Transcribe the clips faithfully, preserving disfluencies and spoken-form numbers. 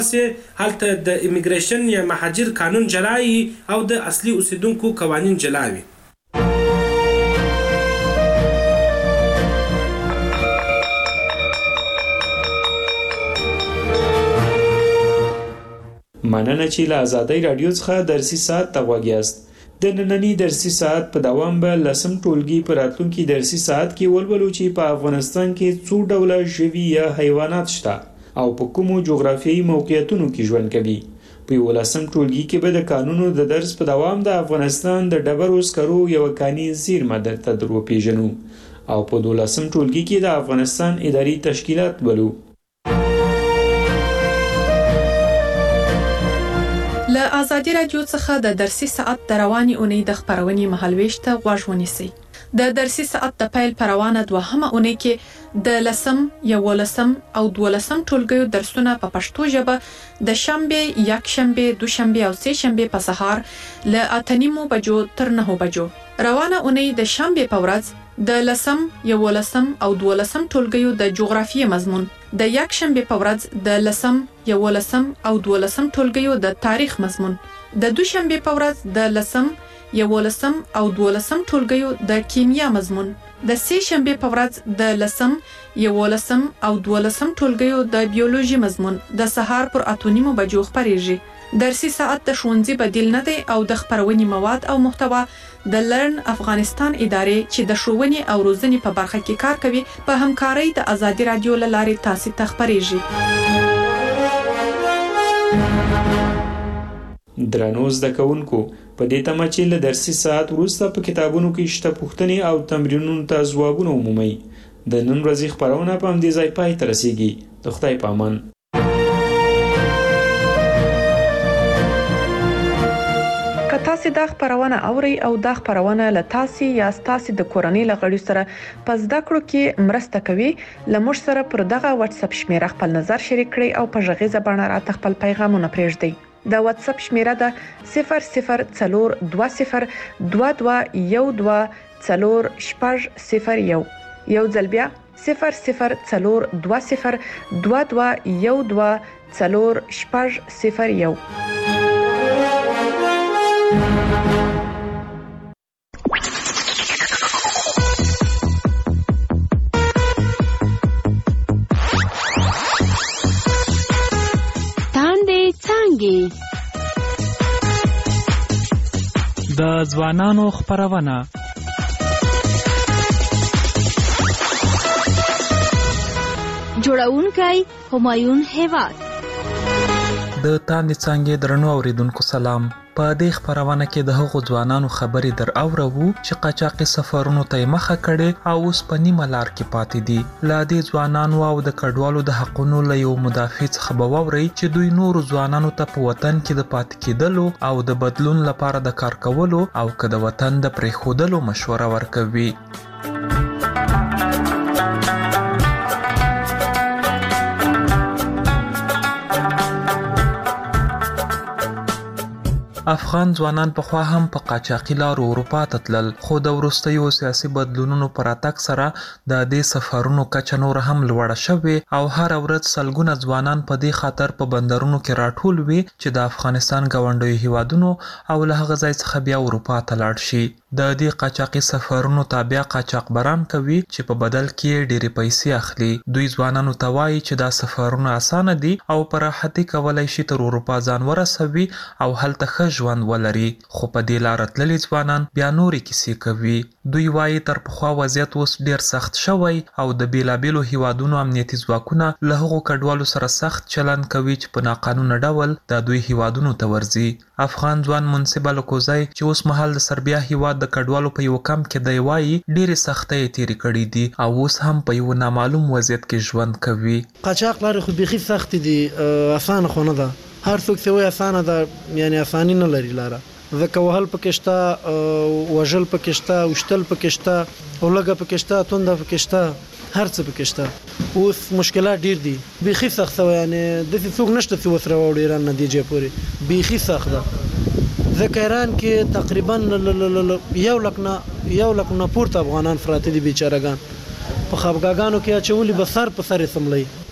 هلته د امیګریشن یا مهاجر قانون جلا وي او د اصلي اوسیدونکو قوانین جلا وي. مننه چې له ازادۍ راډیو څخه درسي ساعت ته غوږ یاست. د ننني درسي ساعت په دوام به لسم ټولګي په راتلونکي درسي ساعت کې ولولو چې په افغانستان کې څو ډوله ژوي یا حیوانات شته او په کومو جغرافیایي موقعیتونو کې ژوند کوي. په یولسم ټولګي کې به د قانونو د درس په دوام د افغانستان د ډبرو سکرو یوه کاني زیرمه درته در وپېژنو او په دولسم ټولګي کې د افغانستان اداري تشکیلات ولو. له ازادي راډیو څخه د درسي ساعت د رواني اونۍ د خپرونې مهالويش ته غوږ ونیسئ. د درسي ساعت د پیل پر روانه دوهمه اونۍ کې د لسم، یولسم او دولسم ټولګیو درسونه په پښتو ژبه د شنبه، یکشنبه، دوشنبه او سه شنبه په سهار له اته نیمو بجو تر نهو بجو. روانه اونۍ د شنبه په ورځ د لسم، یولسم او دولسم ټولګیو د جغرافیې مضمون، د یکشنبه په ورځ د لسم، یولسم او دولسم ټولګیو د تاریخ مضمون، د دوشنبه په ورځ د لسم، یولسم او دولسم ټولګیو د کیمیا مضمون، د سه شنبه په ورځ د لسم، یولسم او دولسم ټولګیو د بیولوژي مضمون د سهار پر اته نیمو بجو خپریږي. درسي ساعت د ښوونځي بدیل نه دی او د خپرونې مواد او محتوا د لرن افغانستان ادارې چې د ښوونې او روزنې په برخه کې کار کوي په همکارۍ د ازادي راډیو له لارې تاسو ته خپریږي. درنو زده کوونکو، په دې تمه چې له درسي ساعت وروسته په کتابونو کې شته پوښتنې او تمرینونو ته ځوابونه ومومئ. د نن ورځې خپرونه په همدې ځای پای ته رسیږي. د خدای په امان. که تاسو دا خپرونه اورئ او دا خپرونه له تاسو یا تاسو د کورنۍ له غړو سره په زده کړو کې مرسته کوي، له موږ سره پر دغه واتس اپ شمیره خپل نظر شریک کړئ او په غږیزه بڼه راته خپل پیغامونه پرېږدئ. د واتس اپ شمیره ده صفر صفر څلور دوه صفر دوه دوه یو دوه څلور شپږ صفر یو. یو ځل بیا صفر صفر څلور دوه صفر دوه دوه یو دوه څلور شپږ صفر یو. د ځوانانو خپرونه جوړونکی همایون هیواد. د تاندې څانګې درنو اوریدونکو سلام. په دې خپرونه کې د هغو ځوانانو خبرې در اورو چې قاچاقي سفرونو ته مخه کړي او اوس په نیمه لار کې پاتې دي. لا دې ځوانانو او د کډوالو د حقونو له یو مدافع څخه به واورئ چې دوی نورو ځوانانو ته په وطن کې د پاتې کېدلو او د بدلون لپاره د کار کولو او که د وطن د پرېښودلو مشوره ورکوي. افغان ځوانان پخوا هم په قاچاقي لارو اروپا ته تلل، خو د وروستیو سیاسي بدلونونو په راتګ سره د دې سفرونو کچه نور هم لوړه شوې او هر ورځ سلګونه ځوانان په دې خاطر په بندرونو کې راټول وي چې د افغانستان ګاونډیو هیوادونو او له هغه ځای څخه بیا اروپا ته لاړ شي. د دې قاچاقي سفرونو تابع قاچاقبران کوي چې په بدل کې ډېرې پیسې اخلي. دوی ځوانانو ته وایي چې دا سفرونه اسانه دي او په راحتۍ کولی شي تر اروپا ځان ورسوي او هلته ښه ژوند ولري، خو په دې لاره تللي ځوانان بیا نورې کیسې کوي. دوی وایي تر پخوا وضعیت اوس ډېر سخت شوی او د بیلابیلو هیوادونو امنیتي ځواکونه له هغو کډوالو سره سخت چلند کوي چې په ناقانونه ډول د دوی هیوادونو ته ورځي. افغان ځوان منصب الکوزی چې اوس مهال د سربیا هیواد د کډوالو په یو کمپ کې دی وایي ډېرې سختۍ تېرې کړي دي او اوس هم په یو نامعلوم وضعیت کې ژوند کوي. قاچاق لارې خو بیخي سختې دي، اسانه خو نه ده. هر څوک چې وایي اسانه ده، یعنی اساني نه لري لاره. ځکه وهل پکې شته، وژل پکې شته، وشتل پکې شته، اولګه پکې شته، تونده پکې شته، هر څه پکې شته. اوس مشکلات ډېر دي، بیخي سخت شوی. یعنې داسې څوک نشته چې اوس راوړي ایران نه دیجې پورې، بیخي سخت ده. ځکه ایران کې تقریبا یو لک نه یو لک نه پورته افغانان پراته دي، بیچارهګان په خفګاګانو کې اچولي، به سر په سر یې سملئ.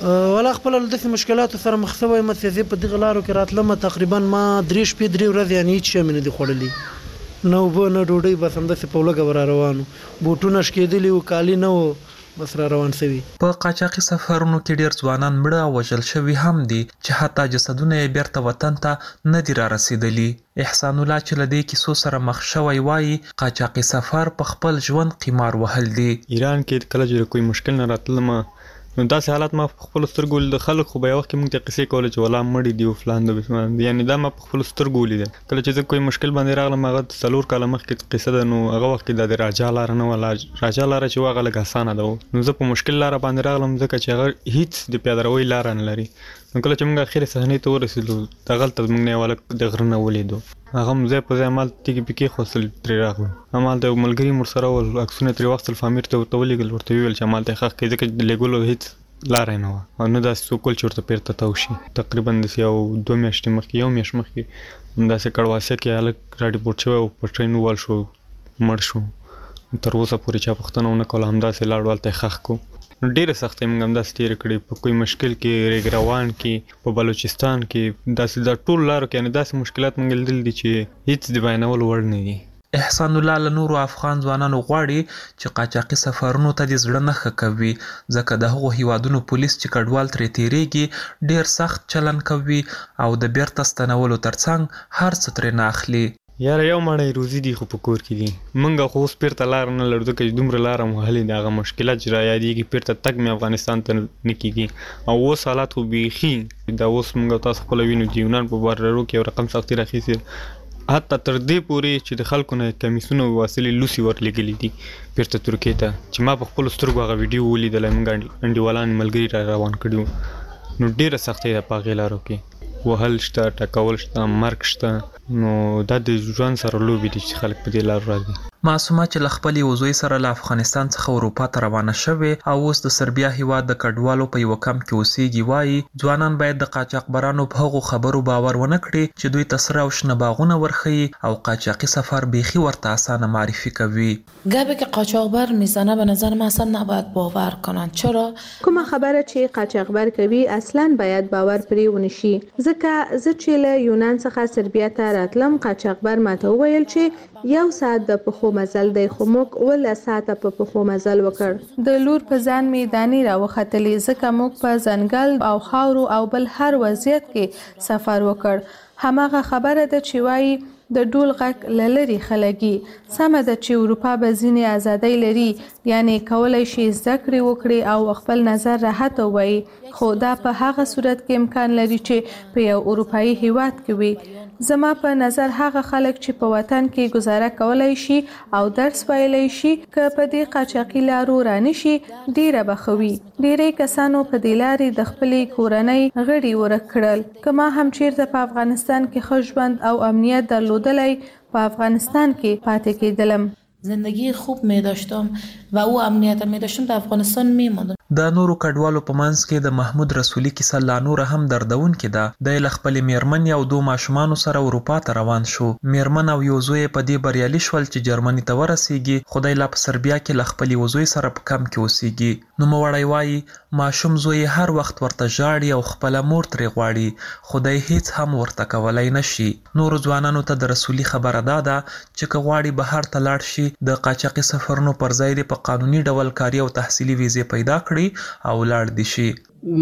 ولا خپل د مشکلاتو سره مخ شوی مڅې په دغه لارو کې راتلم تقریبا ما درې شپې درې ورځې یعنی هیڅ شی مې نه دي خوړلي نه اوبه نه ډوډۍ بس همداسې په لږه ور روانو بوټونه شکېدلي وو کالي نه وو بس را روان شوي. په قاچاقي سفرونو کې ډیر ځوانان مړه او وژل شوي هم دي چې حتی جسدونه یې بیرته وطن ته نه دي را رسیدلي. احسان الله چې له دې کیسو سره مخ شوی وایي قاچاقي سفر په خپل ژوند قمار وهل دي. ایران کې کله چې کوئی مشکل نه راتلم نو داسې حالات ما په خپل سترګو د خلک خو به یو وخت کې موږ ته قصې کولې چې ولا مړي دي او فلان د بسمان یعنی دا ما په خپل سترګو ولیدل. کله چې زه کوئی مشکل باندې راغلم هغه څلور کاله مخکې قصه ده نو هغه وخت کې د راجا لاره نه ولا راجا لاره چې هغه لږ اسانه ده نو زه په مشکل لاره باندې راغلم ځکه چې هغه هیڅ د پیادهروي لاره نه لري. نو کله چې موږ اخر صحنې ته ورسېدو دغلته موږ نه ولا د غره نه ولیدو هغه مزه په ځای مال تیګي پکې خوستل ترې راغلو. همال د ملګري مر سره ول عکسونه ترې واخیستل فامیر ته ورته ولېږل ورته ویل چې مال ته ښخ کړي ځکه د لېږلو هیڅ لاره نه وه او نه داسې څوک چې ورته بیرته تاو شي. تقریبا داسې یو دوه میاشتې مخکې یو میاشت مخکې همداسې کړواسه کې هلک راډیپورټ شوی او په ټرین ووال شو مړ شو. تر اوسه پورې چا پوښتنه ونه کوله همداسې لاړو هلته یې ښخ کړو. نو ډېرې سختۍ موږ همداسې تېرې کړې په کوم مشکل کې ریګ روان کې په بلوچستان کې داسې دا ټول لارو کې یعنې داسې مشکلات موږ لیدلي دي چې هېڅ د بیانولو وړ نه دي. احسان الله له نورو افغان ځوانانو غواړي چې قاچاقي سفرونو ته د زړه نه ښه کوي ځکه د هغو هیوادونو پولیس چې کډوال ترې تیریږي ډیر سخت چلن کوي او د بیرته ستنولو ترڅنګ هر څه ترې نه اخلي. یاره یو مړی روزي دي خو په کور کې دي موږ خو اوس بیرته لاره نه لرو ځکه چې دومره لاره مو وهلې دي هغه مشکلات چې را یادېږي بیرته تګ مې افغانستان ته نه کېږي او اوس حالات خو بیخي دا اوس موږ تاسو خپله وینو چې یونان په بارډرو کې یو رقم سختي راخیستې حتی تر دې پورې چې د خلکو نه کمیسونه وسلې لوسي ورلېږلي دي بیرته ترکیې ته چې ما په خپلو سترګو هغه ویډیو ولیدلی موږ انډیوالان ملګري را روان کړي وو. نو ډېره سختۍ ده په هغې لارو کې وهل شته ټکول شته مرګ شته نو دا د ژوند سره لوبې دي چې خلک په دې لارو راځي. معصومه چې له خپل یو زوی سره له افغانستان څخه اروپا ته روانه شوې او اوس د سربیا هیواد د کډوالو په یوه کمپ کې اوسېږي وایي ځوانان باید د قاچاقبرانو په هغو خبرو باور ونه کړي چې دوی ته سره او شنه باغونه ورښیي او قاچاقي سفر بیخي ورته اسانه معرفي کوي. گپی که قاچاقبر میزنه به نظر من اصلا نباید باور کنن. چرا؟ کومه خبره چې قاچاقبر کوي اصلا باید باور پرې ونشي ځکه زه چې له یونان څخه سربیا ته راتلم قاچاقبر ماته وویل چې یو ساعت د پخو مزل دی خو موږ اوله ساعته په پخو مزل وکړ. د لور په ځان مې دانې راوختلې ځکه موږ په ځنګل او خاورو او بل هر وضعیت کې سفر وکړ. هماغه خبره ده چې وایي د ډول غږ له لرې خلګي سمه ده چې اروپا به ځینې ازادۍ لري یعنی کولی شي زده کړې وکړي او خپل نظر راحت ووایي خو دا په هغه صورت کې امکان لري چې په یو اروپایي هیواد کې وي. زما په نظر هغه خلک چې په وطن کې گزاره کولای شي او درس ویلی شي که په دې قاچاقي لارو رانشي ډیره بخوي. ډیری کسانو په دې لارې د خپلې کورنۍ غړي ورک کړل. که ما هم چیرته په افغانستان کې ښه ژوند او امنیت درلودلی په افغانستان کې پاتې کېدلم. زندگی خوب می داشتم و او امنیت می داشتم در افغانستان می ماندم. د نورو کډوالو په منځ کې د محمود رسولي کیسه لا نوره هم دردونکې ده. د له خپلې میرمنې او دوه ماشومانو سره اروپا ته روان شو. میرمن او یو زوی په دې بریالي شول چې جرمني ته ورسیږي خو دی لا په سربیا کې له خپل یو زوی سره په کمپ کې اوسیږي. نوموړی وایي ماشوم زوی هر وخت ورته ژاړي او خپله مور ترې غواړي خو دی هیڅ هم ورته کولی نشي. نورو ځوانانو ته د رسولي خبره دا ده چې که غواړي بهر ته لاړ شي د قاچاقي سفرونو پر ځای دې په قانوني ډول کاري او تحصیلي ویزې پیدا کړي او لاړ دي شي.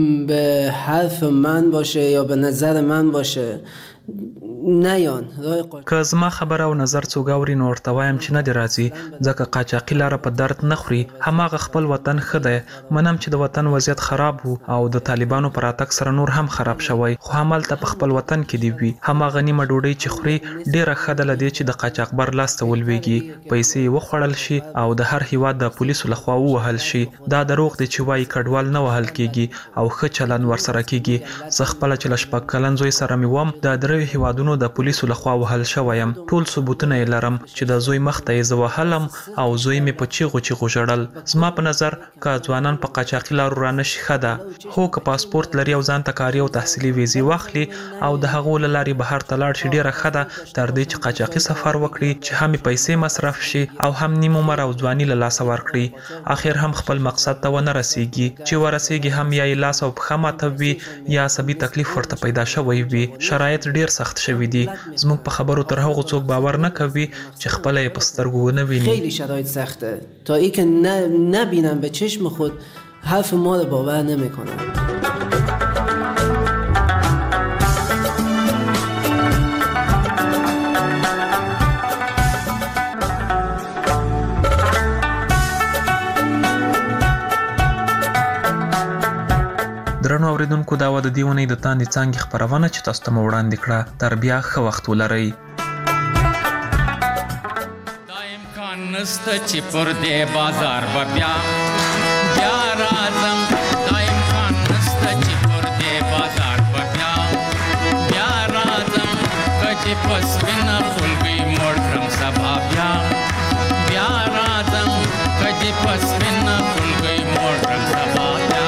به حرف من باشه یا به نظر من باشه نیان که زما خبره او نظر څوک اوري نو ورته وایم چې نه دی راځي ځکه قاچاقي لاره په درد نه خوري. هماغه خپل وطن ښه دی. منم چې د وطن وضعیت خراب وو او د طالبانو په راتګ سره نور هم خراب شوی خو همالته په خپل وطن کې دی وي. هماغه نیمه ډوډۍ چې خوري ډیره ښه ده له دې چې د قاچاقبر لاس ته ولویږي پیسې یې وخوړل شي او د هر هیواد د پولیسو لخوا ووهل شي. دا دروغ دی چې وایي کډوال نه وهل کېږي او ښه چلند ورسره کېږي. زه خپله چې له شپږ کلن زوی سره مې وم د دریو هیوادونو لاسونو د پولیسو لخوا وهل شویم. ټول ثبوتونه یې لرم چې د زوی مخ ته یې زه وهلم او زوی مې په چیغو چیغو ژړل. زما په نظر که ځوانان په قاچاقي لارو رانشي ښه ده، خو که پاسپورت لري او ځان ته کاري او تحصیلي ویزې واخلي او د هغو له لارې بهر ته لاړ شي ډېره ښه ده، تر دې چې قاچاقي سفر وکړي چې هم پیسې مصرف شي او هم نیم عمر او ځواني له لاسه ورکړي. اخر هم خپل مقصد ته ونه رسیږي، چې ورسیږي هم یا یې لاس او پښه ماته وي یا عصبي تکلیف ورته پیدا شوی وي. شرایط ډیر سخت شوي دي. زموږ په خبرو تر هغو څوک باور نه کوي چې خپله یې په سترګو ونه ویني. خیلی شرایط سخته تا ای که نبینم به چشم خود حرف ما رو باور نمیکنم. درنو اوریدونکو، دا وه د دې اونۍ د تاندې څانګې خپرونه چې تاسو ته مو وړاندې کړه. تر بیا ښه وخت ولرئ. دا امکان نسته چې پر دې بازار به بیا بیا راځم. دا امکان نسته چې پر دې بازار به بیا بیا راځم. که چې په سپینه خولګۍ موړ کړم سبا بیا بیا راځم. که چې په سپینه خولګۍ موړ کړم سبا بیا.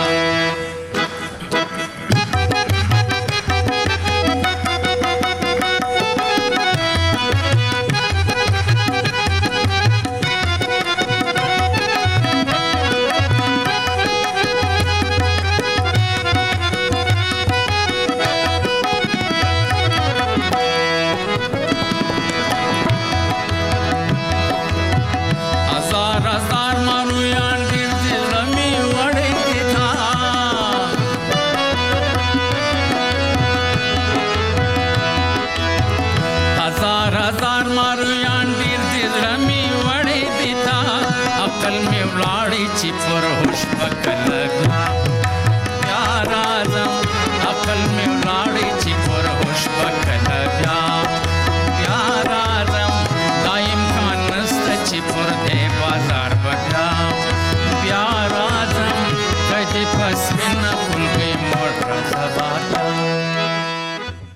عقل می ولاړی چې پر هوش پکلګ